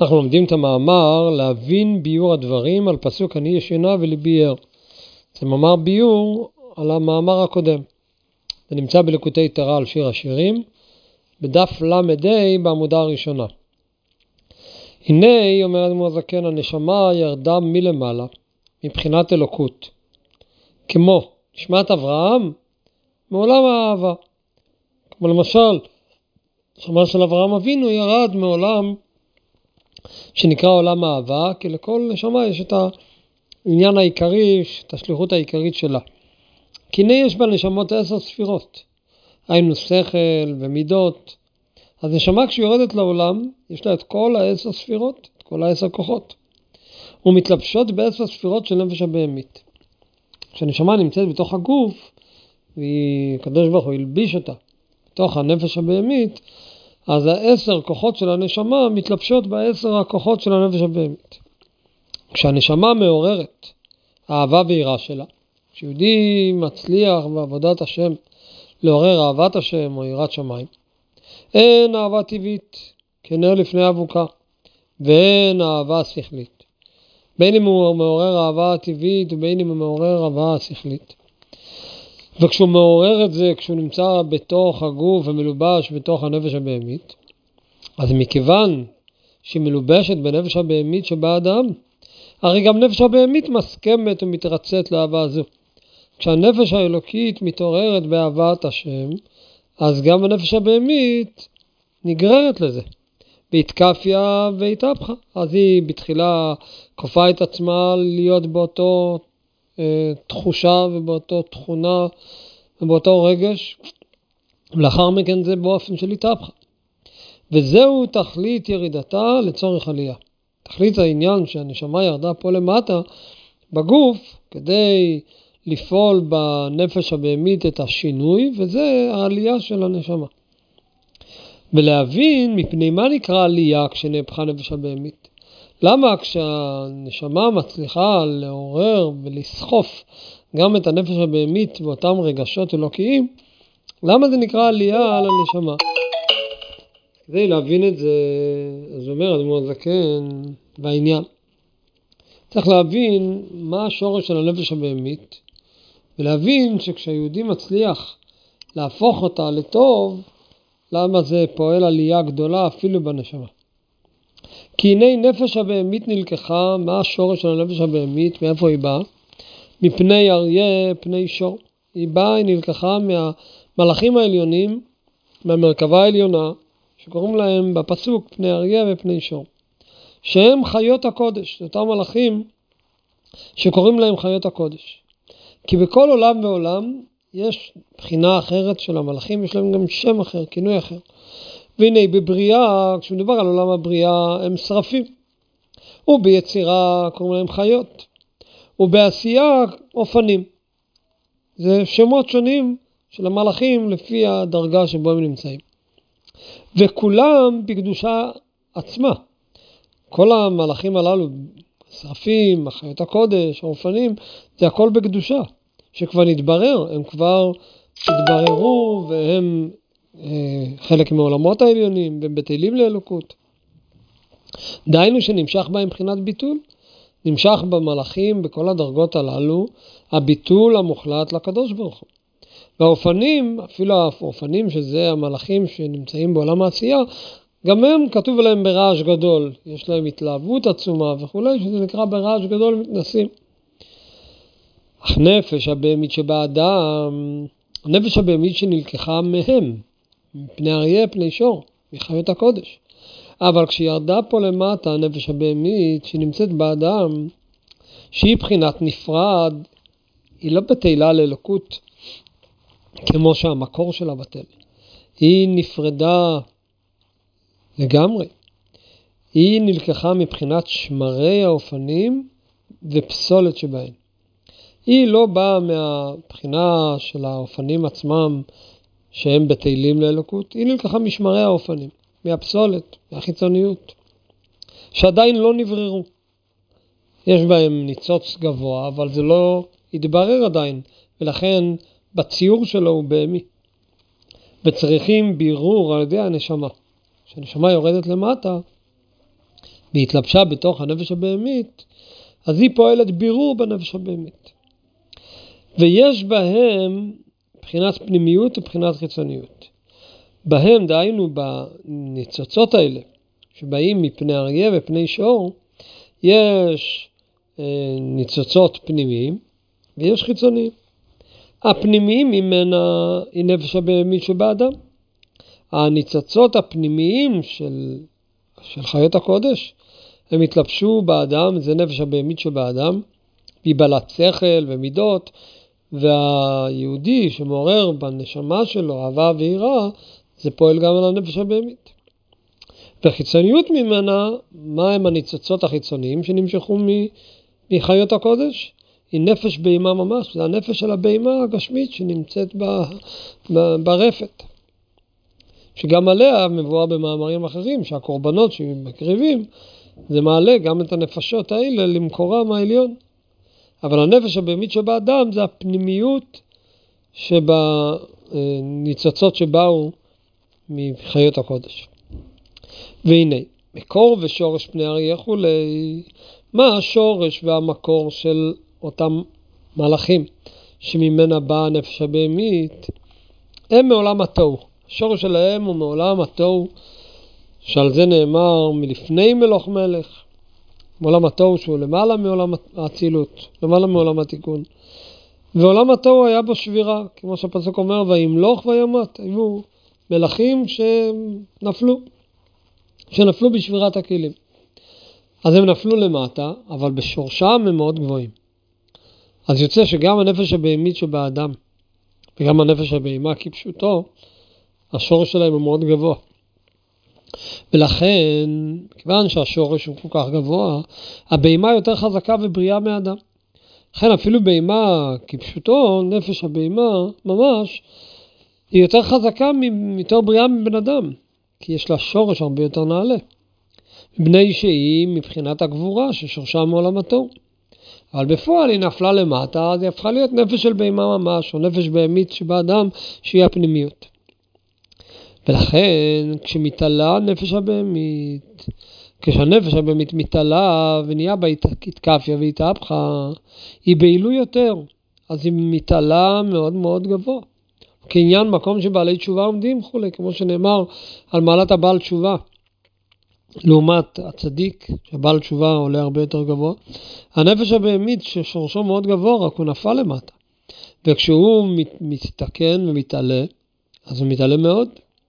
אנחנו לומדים את המאמר להבין ביור הדברים על פסוק אני ישנה וליבי ער. זה מאמר ביור על המאמר הקודם. זה נמצא בליקוטי תורה על שיר השירים, בדף למדי בעמודה הראשונה. הנה, אומר אדמו"ר הזקן, הנשמה ירדה מלמעלה, מבחינת אלוקות. כמו נשמת אברהם, מעולם האהבה. כמו למשל, נשמה של אברהם אבינו ירד מעולם שנקרא עולם האהבה, כי לכל נשמה יש את העניין העיקרי, את השליחות העיקרית שלה. כי הנה יש בנשמות 10 ספירות, היינו שכל ומידות. אז נשמה כשהיא יורדת לעולם, יש לה את כל 10 ספירות, את כל 10 כוחות. ומתלבשות ב10 ספירות של נפש הבהמית. כשהנשמה נמצאת בתוך הגוף, והקדוש ברוך הוא ילביש אותה בתוך הנפש הבהמית, אז 10 כוחות של הנשמה מתלבשות ב10 הכוחות של הנפש הבהמית. כשהנשמה מעוררת האהבה ויראה שלה, כשיהודי מצליח בעבודת השם לעורר אהבת השם או יראת שמיים, אין אהבה טבעית כנר לפני אבוקה, ואין אהבה שכלית. בין אם הוא מעורר אהבה טבעית ובין אם הוא מעורר אהבה שכלית. וכשהוא מעורר את זה, כשהוא נמצא בתוך הגוף ומלובש בתוך הנפש הבהמית, אז מכיוון שהיא מלובשת בנפש הבהמית שבאדם, הרי גם נפש הבהמית מסכמת ומתרצת לאהבה הזו. כשהנפש האלוקית מתעוררת באהבת השם, אז גם הנפש הבהמית נגררת לזה. והתקפיה והתהפכה. אז היא בתחילה כופה את עצמה להיות באותו תחושה ובאותו תכונה ובאותו רגש. ולאחר מכן זה באופן של התהפכה. וזהו תכלית ירידתה לצורך עלייה. תכלית העניין שהנשמה ירדה פה למטה בגוף כדי לפעול בנפש הבהמית את השינוי, וזה העלייה של הנשמה. ולהבין מפני מה נקרא עלייה כשנהפכה נפש הבהמית. למה כשהנשמה מצליחה לעורר ולסחוף גם את הנפש הבהמית באותם רגשות אלוקיים, למה זה נקרא עלייה על הנשמה? כדי להבין את זה, אז אומר אדמו"ר הזקן בעניין. צריך להבין מה השורש של הנפש הבהמית, ולהבין שכשהיהודי מצליח להפוך אותה לטוב, למה זה פועל עלייה גדולה אפילו בנשמה. כי הנה נפש הבהמית נלקחה, מה השורש של הנפש הבהמית, מאיפה היא באה? מפני אריה, פני שור. היא נלקחה מהמלאכים העליונים, מהמרכבה העליונה, שקוראים להם בפסוק פני אריה ופני שור. שהם חיות הקודש, אותם מלאכים שקוראים להם חיות הקודש. כי בכל עולם ועולם יש בחינה אחרת של המלאכים, יש להם גם שם אחר, כינוי אחר. והנה בבריאה, כשמדובר על עולם הבריאה, הם שרפים. וביצירה קוראים להם חיות. ובעשייה אופנים. זה שמות שונים של המלאכים לפי הדרגה שבו הם נמצאים. וכולם בקדושה עצמה. כל המלאכים הללו, שרפים, חיות הקודש, האופנים, זה הכל בקדושה. שכבר נתברר, הם כבר התבררו והם חלק מעולמות העליונים, והם בטלים לאלוקות. דהיינו שנמשך בהם מבחינת ביטול, נמשך במלאכים, בכל הדרגות הללו, הביטול המוחלט לקדוש ברוך הוא. והאופנים, אפילו האופנים שזה המלאכים שנמצאים בעולם העשייה, גם הם כתוב עליהם ברעש גדול, יש להם התלהבות עצומה וכו', שזה נקרא ברעש גדול מתנסים. אך נפש הבהמית שבאדם, הנפש הבהמית שנלקחה מהם, מפני אריה, פני שור, מחיות הקודש. אבל כשירדה פה למטה, הנפש הבהמית שנמצאת באדם, שהיא בחינת נפרד, היא לא בתהילה לאלוקות, כמו שהמקור שלה בטל. היא נפרדה לגמרי. היא נלקחה מבחינת שמרי האופנים ופסולת שבהן. היא לא באה מהבחינה של האופנים עצמם שהם בתהילים לאלוקות, היא נלקחה משמרי האופנים, מהפסולת, מהחיצוניות, שעדיין לא נבררו. יש בהם ניצוץ גבוה, אבל זה לא יתברר עדיין, ולכן בציור שלו הוא בהמי. וצריכים בירור על ידי הנשמה. כשהנשמה יורדת למטה, והתלבשה בתוך הנפש הבהמית, אז היא פועלת בירור בנפש הבהמית. ויש בהם בחינת פנימיות ובחינת חיצוניות. בהם, דהיינו בניצוצות האלה, שבאים מפני אריה ופני שור, יש ניצוצות פנימיים ויש חיצוניים. הפנימיים ממנה היא נפש הבהמית שבאדם. הניצוצות הפנימיים של חיות הקודש, הם התלבשו באדם, זה נפש הבהמית שבאדם, היא בעלת שכל ומידות, והיהודי שמעורר בנשמה שלו אהבה ויראה, זה פועל גם על הנפש הבהמית. וחיצוניות ממנה, מה הם הניצוצות החיצוניים שנמשכו מחיות הקודש? היא נפש בהמה ממש, זה הנפש של הבהמה הגשמית שנמצאת ברפת. שגם עליה מבואר במאמרים אחרים, שהקורבנות שמקריבים, זה מעלה גם את הנפשות האלה למקורם העליון. אבל הנפש הבהמית שבאדם זה הפנימיות שבניצוצות שבאו מחיות הקודש. והנה, מקור ושורש פני אריה וכולי, מה השורש והמקור של אותם מלאכים שממנה באה הנפש הבהמית? הם מעולם התוהו. השורש שלהם הוא מעולם התוהו, שעל זה נאמר מלפני מלוך מלך. מעולם התוהו שהוא למעלה מעולם האצילות, למעלה מעולם התיקון. ועולם התוהו היה בו שבירה, כמו שהפסוק אומר, וימלוך וימת. היו מלכים שנפלו בשבירת הכלים. אז הם נפלו למטה, אבל בשורשם הם מאוד גבוהים. אז יוצא שגם הנפש הבהמית שבאדם, וגם הנפש הבהמה כפשוטו, השורש שלהם הוא מאוד גבוה. ולכן, כיוון שהשורש הוא כל כך גבוה, הבהמה יותר חזקה ובריאה מאדם. לכן אפילו בהמה כפשוטו, נפש הבהמה ממש, היא יותר חזקה, יותר בריאה מבן אדם, כי יש לה שורש הרבה יותר נעלה. בני שהיא מבחינת הגבורה ששורשה מעולם התוהו. אבל בפועל היא נפלה למטה, אז היא הפכה להיות נפש של בהמה ממש, או נפש בהמית שבאדם שהיא הפנימיות. ולכן כשמתעלה נפש הבהמית, כשהנפש הבהמית מתעלה ונהיה בה התקפיה והתהפכה, היא בעילוי יותר, אז היא מתעלה מאוד מאוד גבוה. כעניין מקום שבעלי תשובה עומדים וכו', כמו שנאמר על מעלת הבעל תשובה. לעומת הצדיק, שבעל תשובה עולה הרבה יותר גבוה, הנפש הבהמית ששורשו מאוד גבוה, רק הוא נפל למטה. וכשהוא מתתקן ומתעלה, אז הוא מתעלה מאוד.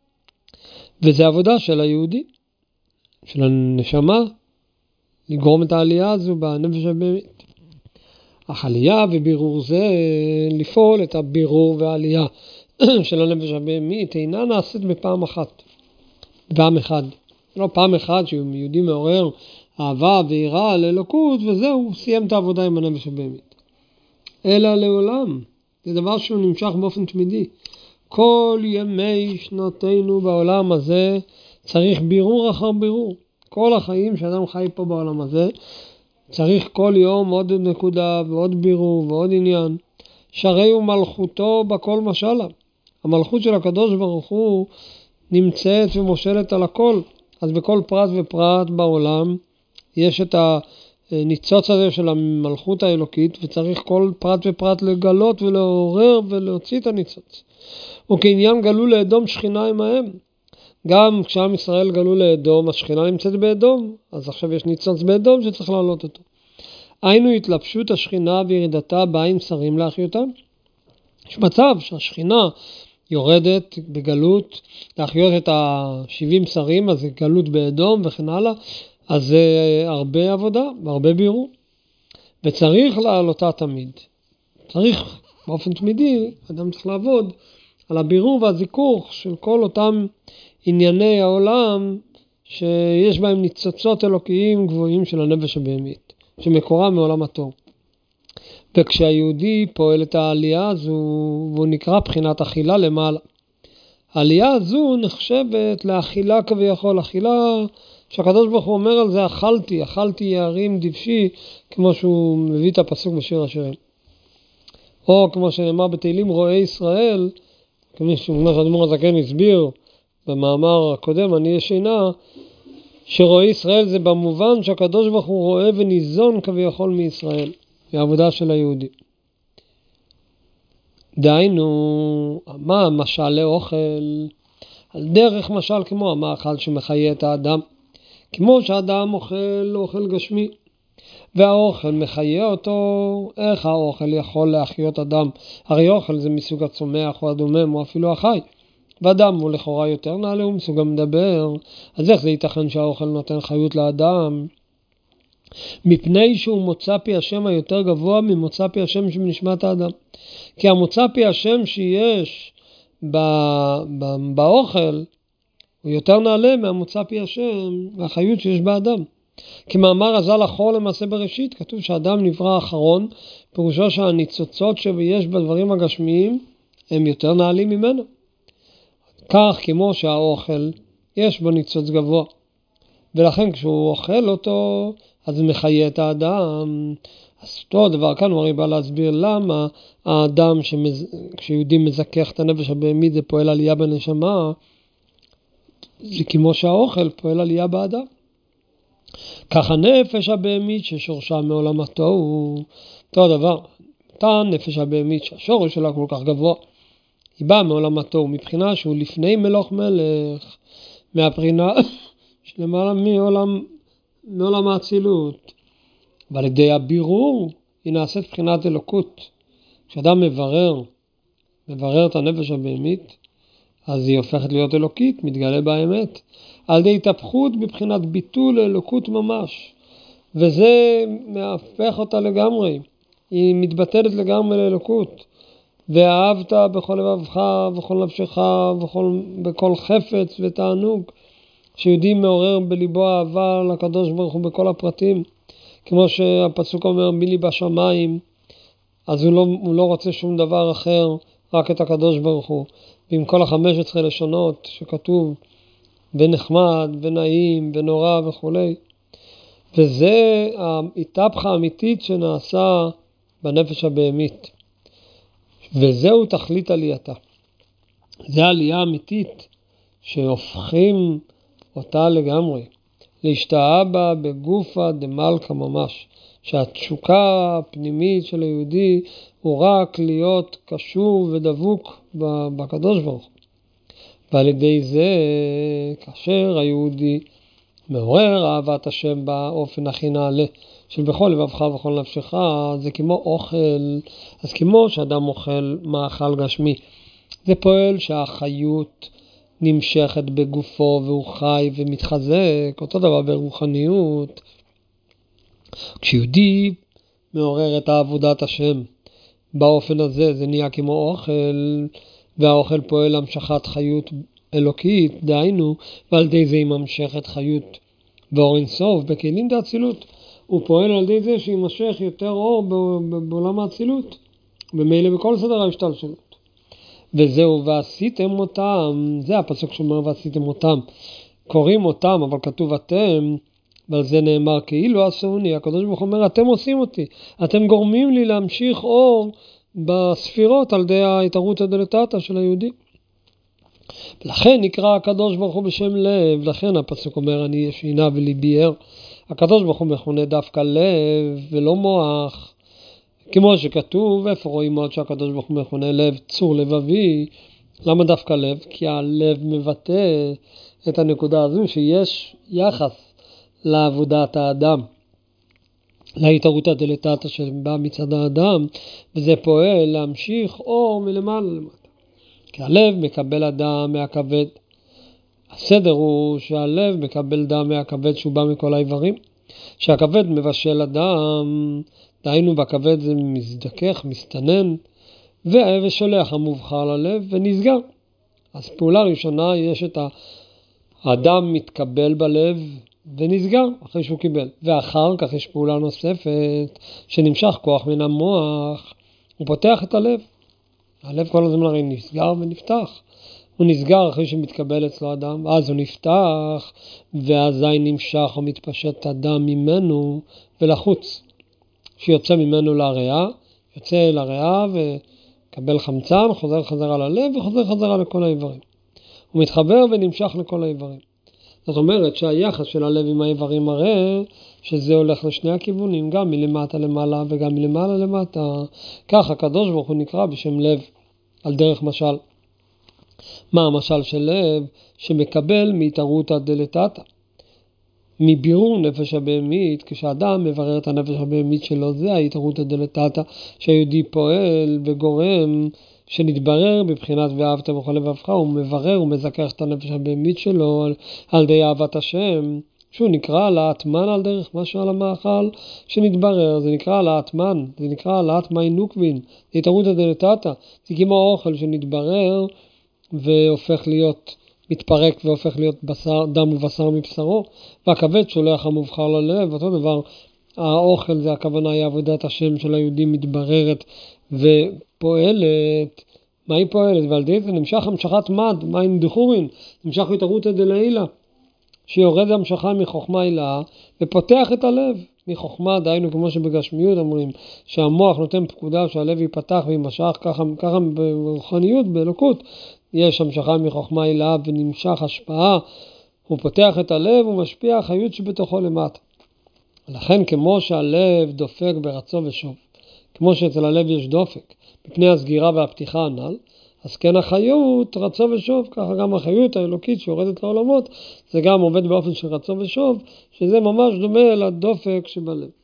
וזה עבודה של היהודי, של הנשמה, לגרום את העלייה הזו בנפש הבהמית. אך עלייה ובירור זה, לפעול את הבירור והעלייה של הנפש הבהמית, אינה נעשית בפעם אחת, פעם אחד. לא פעם אחת שיהודי מעורר אהבה ויראה לאלוקות, וזהו, סיים את העבודה עם הנפש הבהמית. אלא לעולם, זה דבר שהוא נמשך באופן תמידי. כל ימי שנותינו בעולם הזה צריך בירור אחר בירור. כל החיים שאדם חי פה בעולם הזה, צריך כל יום עוד נקודה ועוד בירור ועוד עניין. שרי הוא מלכותו בכל משלה. המלכות של הקדוש ברוך הוא נמצאת ומושלת על הכל. אז בכל פרט ופרט בעולם יש את הניצוץ הזה של המלכות האלוקית, וצריך כל פרט ופרט לגלות ולעורר ולהוציא את הניצוץ. וכעניין גלו לאדום שכינה עמהם. גם כשעם ישראל גלו לאדום, השכינה נמצאת באדום, אז עכשיו יש ניצוץ באדום שצריך להעלות אותו. היינו התלבשות השכינה וירידתה בעין שרים להחיותם. יש מצב שהשכינה יורדת בגלות, להחיות את ה-70 שרים, אז זה גלות באדום וכן הלאה, אז זה הרבה עבודה והרבה בירור. וצריך לעלותה תמיד. צריך באופן תמידי, אדם צריך לעבוד על הבירור והזיכוך של כל אותם ענייני העולם שיש בהם ניצוצות אלוקיים גבוהים של הנפש הבהמית, שמקורה מעולם התוהו. וכשהיהודי פועל את העלייה הזו, והוא נקרא בחינת אכילה למעלה. העלייה הזו נחשבת לאכילה כביכול, אכילה שהקדוש ברוך הוא אומר על זה, אכלתי יערים דבשי, כמו שהוא מביא את הפסוק בשיר השירים. או כמו שנאמר בתהילים רואי ישראל, כמו שאדמו"ר הזקן הסביר במאמר הקודם, אני ישנה, שרואה ישראל זה במובן שהקדוש ברוך הוא רואה וניזון כביכול מישראל, מהעבודה של היהודי. דהיינו, מה המשל לאוכל? על דרך משל כמו המאכל שמחיה את האדם. כמו שהאדם אוכל גשמי, והאוכל מחיה אותו. איך האוכל יכול להחיות אדם? הרי אוכל זה מסוג הצומח או הדומם או אפילו החי. ואדם הוא לכאורה יותר נעלה, הוא מסוג המדבר. אז איך זה ייתכן שהאוכל נותן חיות לאדם? מפני שהוא מוצא פי השם היותר גבוה ממוצא פי השם שבנשמת האדם. כי המוצא פי השם שיש באוכל הוא יותר נעלה מהמוצא פי השם והחיות שיש באדם. כמאמר הז"ל אחור למעשה בראשית, כתוב שהאדם נברא אחרון, פירושו שהניצוצות שיש בדברים הגשמיים הם יותר נעלים ממנו. כך כמו שהאוכל יש בו ניצוץ גבוה, ולכן כשהוא אוכל אותו אז זה מחיה את האדם. אז אותו דבר כאן הוא הרי בא להסביר למה האדם כשיהודי מזכך את הנפש הבהמית זה פועל עלייה בנשמה, זה כמו שהאוכל פועל עלייה באדם. כך הנפש הבהמית ששורשה מעולמתו הוא אותו דבר. אותה נפש הבהמית שהשורש שלה כל כך גבוה, היא באה מעולמתו, מבחינה שהוא לפני מלוך מלך, מהבחינה שלמעלה מעולם האצילות. ועל ידי הבירור היא נעשית בחינת אלוקות. כשאדם מברר את הנפש הבהמית, אז היא הופכת להיות אלוקית, מתגלה באמת. על ידי התהפכות בבחינת ביטול אלוקות ממש. וזה מהפך אותה לגמרי. היא מתבטלת לגמרי לאלוקות. ואהבת בכל לבבך, בכל נפשך, בכל חפץ ותענוג. שיהודי מעורר בליבו אהבה לקדוש ברוך הוא בכל הפרטים. כמו שהפסוק אומר, מי לי בשמיים, אז הוא לא רוצה שום דבר אחר, רק את הקדוש ברוך הוא. ועם כל 15 לשונות שכתוב, ונחמד, ונעים, ונורא וכו'. וזה ההתהפכה האמיתית שנעשה בנפש הבהמית. וזהו תכלית עלייתה. זה העלייה האמיתית שהופכים אותה לגמרי. להשתאה בה בגופה דמלכה ממש. שהתשוקה הפנימית של היהודי הוא רק להיות קשור ודבוק בקדוש ברוך הוא. ועל ידי זה, כאשר היהודי מעורר אהבת השם באופן הכי נעלה, של בכל לבבך ובכל נפשך, זה כמו אוכל, אז כמו שאדם אוכל מאכל גשמי, זה פועל שהחיות נמשכת בגופו והוא חי ומתחזק, אותו דבר ברוחניות. כשיהודי מעורר את עבודת השם באופן הזה, זה נהיה כמו אוכל, והאוכל פועל המשכת חיות אלוקית, דהיינו, ועל ידי זה היא ממשכת חיות ואור אינסוף בכלים דאצילות. הוא פועל על ידי זה שימשך יותר אור בעולם האצילות, ומילא בכל סדר ההשתלשלות. וזהו, ועשיתם אותם, זה הפסוק שאומר ועשיתם אותם. קוראים אותם, אבל כתוב אתם, ועל זה נאמר כאילו עשוני. הקדוש ברוך הוא אומר, אתם עושים אותי, אתם גורמים לי להמשיך אור בספירות על ידי ההתערותא דלתתא של היהודי. ולכן נקרא הקדוש ברוך הוא בשם לב, לכן הפסוק אומר אני ישנה וליבי ער. הקדוש ברוך הוא מכונה דווקא לב ולא מוח, כמו שכתוב, איפה רואים עוד שהקדוש ברוך הוא מכונה לב? צור לבבי. למה דווקא לב? כי הלב מבטא את הנקודה הזו שיש יחס לעבודת האדם, להתערותא דלתתא שבא מצד האדם, וזה פועל להמשיך אור מלמעלה למטה. כי הלב מקבל הדם מהכבד. הסדר הוא שהלב מקבל דם מהכבד שהוא בא מכל האיברים. שהכבד מבשל הדם, דהיינו בכבד זה מזדכך, מסתנן, ושולח המובחר ללב ונסגר. אז פעולה ראשונה יש את האדם מתקבל בלב ונסגר אחרי שהוא קיבל. ואחר כך יש פעולה נוספת שנמשך כוח מן המוח, הוא פותח את הלב. הלב כל הזמן הרי נסגר ונפתח. הוא נסגר אחרי שמתקבל אצלו אדם, אז הוא נפתח, והזין נמשך או מתפשט הדם ממנו ולחוץ. שיוצא ממנו לריאה, יוצא לריאה וקבל חמצן, חוזר חזרה ללב וחוזר חזרה לכל האיברים. הוא מתחבר ונמשך לכל האיברים. זאת אומרת שהיחס של הלב עם האיברים מראה שזה הולך לשני הכיוונים, גם מלמטה למעלה וגם מלמעלה למטה. כך הקדוש ברוך הוא נקרא בשם לב, על דרך משל. מה המשל של לב? שמקבל מהתערותא דלתתא, מבירור נפש הבהמית. כשאדם מברר את הנפש הבהמית שלו, זה ההתערותא דלתתא, שהיהודי פועל וגורם שנתברר בבחינת ואהבת בכל לבבך. הוא מברר ומזכך את הנפש הבהמית שלו על די אהבת השם, שהוא נקרא לאטמן על דרך משל המאכל שנתברר. זה נקרא לאטמן, זה נקרא לאטמאי נוקבין, זה התערותא דלתתא. זה כמו אוכל שנתברר והופך להיות, מתפרק והופך להיות בשר, דם ובשר מבשרו, והכבד שולח המובחר ללב. אותו דבר, האוכל זה הכוונה, היא עבודת השם של היהודים מתבררת ופועלת. מה היא פועלת? ועל די זה נמשך המשכת מד, מים דחורין, נמשך התערותא דלעילא, שיורד המשכה מחוכמה אלה ופותח את הלב מחוכמה. דהיינו כמו שבגשמיות אומרים שהמוח נותן פקודה שהלב ייפתח וימשך, ככה ברוחניות, באלוקות, יש המשכה מחוכמה אלה ונמשך השפעה, הוא פותח את הלב ומשפיע החיות שבתוכו למטה. לכן כמו שהלב דופק ברצו ושוב, כמו שאצל הלב יש דופק מפני הסגירה והפתיחה הנ"ל, אז כן החיות רצו ושוב, ככה גם החיות האלוקית שיורדת לעולמות, זה גם עובד באופן של רצו ושוב, שזה ממש דומה לדופק שבלב.